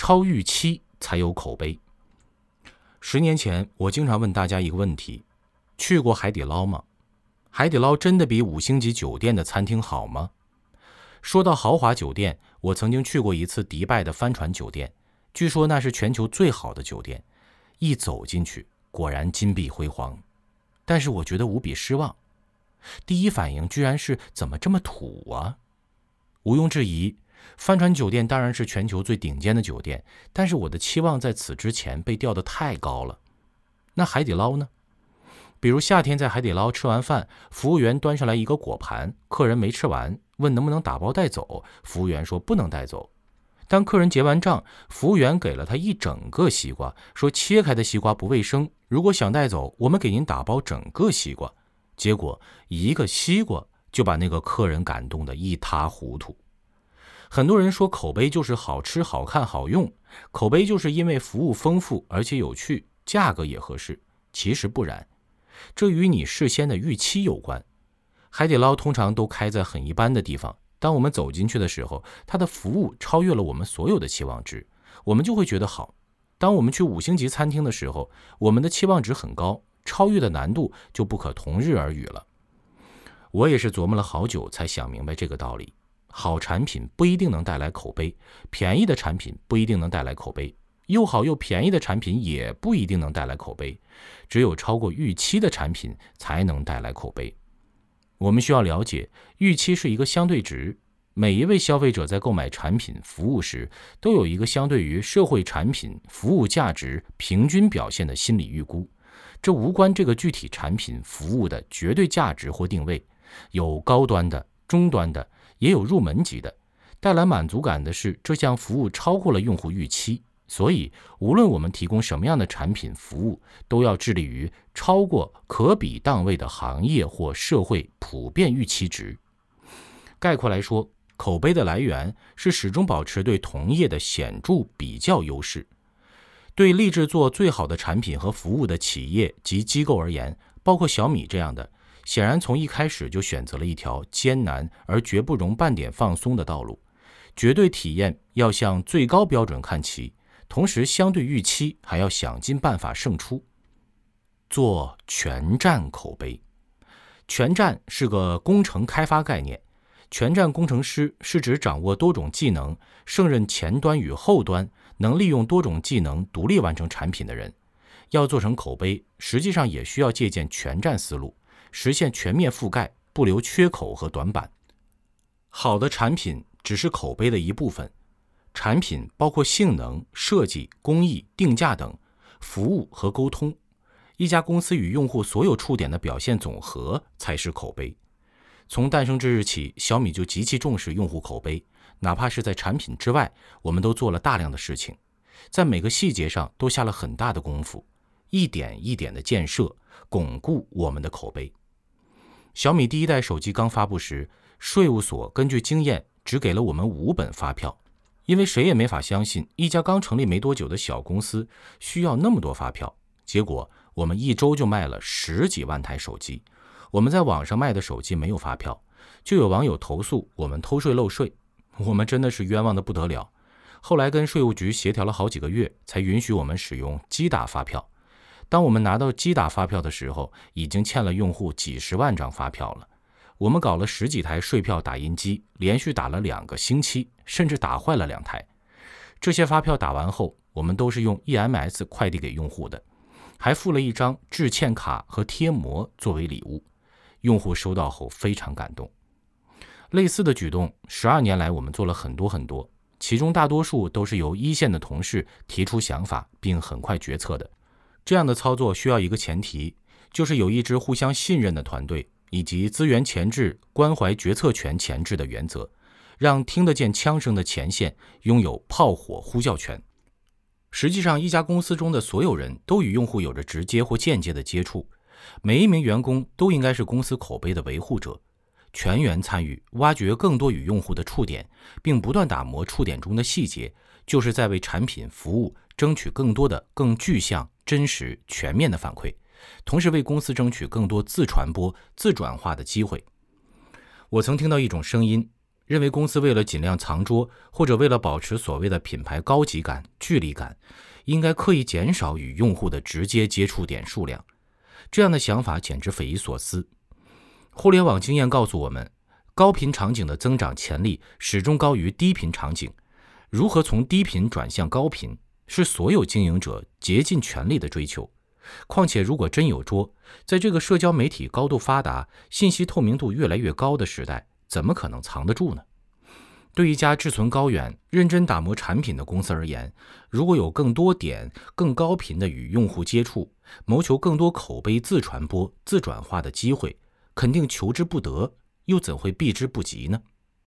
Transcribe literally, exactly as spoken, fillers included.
超预期才有口碑。十年前，我经常问大家一个问题：去过海底捞吗？海底捞真的比五星级酒店的餐厅好吗？说到豪华酒店，我曾经去过一次迪拜的帆船酒店，据说那是全球最好的酒店。一走进去，果然金碧辉煌，但是我觉得无比失望。第一反应居然是怎么这么土啊？毋庸置疑，帆船酒店当然是全球最顶尖的酒店，但是我的期望在此之前被吊得太高了。那海底捞呢？比如夏天在海底捞吃完饭，服务员端上来一个果盘，客人没吃完，问能不能打包带走，服务员说不能带走。当客人结完账，服务员给了他一整个西瓜，说切开的西瓜不卫生，如果想带走，我们给您打包整个西瓜。结果一个西瓜就把那个客人感动得一塌糊涂。很多人说口碑就是好吃、好看、好用，口碑就是因为服务丰富而且有趣，价格也合适。其实不然，这与你事先的预期有关。海底捞通常都开在很一般的地方，当我们走进去的时候，它的服务超越了我们所有的期望值，我们就会觉得好。当我们去五星级餐厅的时候，我们的期望值很高，超越的难度就不可同日而语了。我也是琢磨了好久才想明白这个道理。好产品不一定能带来口碑，便宜的产品不一定能带来口碑，又好又便宜的产品也不一定能带来口碑，只有超过预期的产品才能带来口碑。我们需要了解，预期是一个相对值，每一位消费者在购买产品服务时，都有一个相对于社会产品服务价值平均表现的心理预估，这无关这个具体产品服务的绝对价值或定位，有高端的、中端的，也有入门级的。带来满足感的是这项服务超过了用户预期，所以无论我们提供什么样的产品服务，都要致力于超过可比档位的行业或社会普遍预期值。概括来说，口碑的来源是始终保持对同业的显著比较优势。对立志做最好的产品和服务的企业及机构而言，包括小米这样的，显然从一开始就选择了一条艰难而绝不容半点放松的道路，绝对体验要向最高标准看齐，同时相对预期还要想尽办法胜出。做全站口碑。全站是个工程开发概念，全站工程师是指掌握多种技能，胜任前端与后端，能利用多种技能独立完成产品的人。要做成口碑，实际上也需要借鉴全站思路，实现全面覆盖，不留缺口和短板。好的产品只是口碑的一部分，产品包括性能、设计、工艺、定价等，服务和沟通。一家公司与用户所有触点的表现总和才是口碑。从诞生之日起，小米就极其重视用户口碑，哪怕是在产品之外，我们都做了大量的事情，在每个细节上都下了很大的功夫，一点一点的建设，巩固我们的口碑。小米第一代手机刚发布时，税务所根据经验只给了我们五本发票，因为谁也没法相信一家刚成立没多久的小公司需要那么多发票。结果我们一周就卖了十几万台手机，我们在网上卖的手机没有发票，就有网友投诉我们偷税漏税，我们真的是冤枉的不得了。后来跟税务局协调了好几个月，才允许我们使用机打发票。当我们拿到机打发票的时候，已经欠了用户几十万张发票了。我们搞了十几台税票打印机，连续打了两个星期，甚至打坏了两台。这些发票打完后，我们都是用 E M S 快递给用户的，还附了一张致歉卡和贴膜作为礼物。用户收到后非常感动。类似的举动，十二年来我们做了很多很多，其中大多数都是由一线的同事提出想法并很快决策的。这样的操作需要一个前提，就是有一支互相信任的团队，以及资源前置、关怀决策权前置的原则，让听得见枪声的前线拥有炮火呼叫权。实际上，一家公司中的所有人都与用户有着直接或间接的接触，每一名员工都应该是公司口碑的维护者，全员参与，挖掘更多与用户的触点，并不断打磨触点中的细节，就是在为产品服务争取更多的更具象、真实、全面的反馈，同时为公司争取更多自传播、自转化的机会。我曾听到一种声音， 认为公司为了尽量藏拙，或者为了保持所谓的品牌高级感、距离感，应该刻意减少与用户的直接接触点数量。这样的想法简直匪夷所思。互联网经验告诉我们，高频场景的增长潜力始终高于低频场景。如何从低频转向高频，是所有经营者竭尽全力的追求。况且如果真有拙，在这个社交媒体高度发达、信息透明度越来越高的时代，怎么可能藏得住呢？对一家志存高远、认真打磨产品的公司而言，如果有更多点、更高频的与用户接触，谋求更多口碑自传播、自转化的机会，肯定求之不得，又怎会避之不及呢？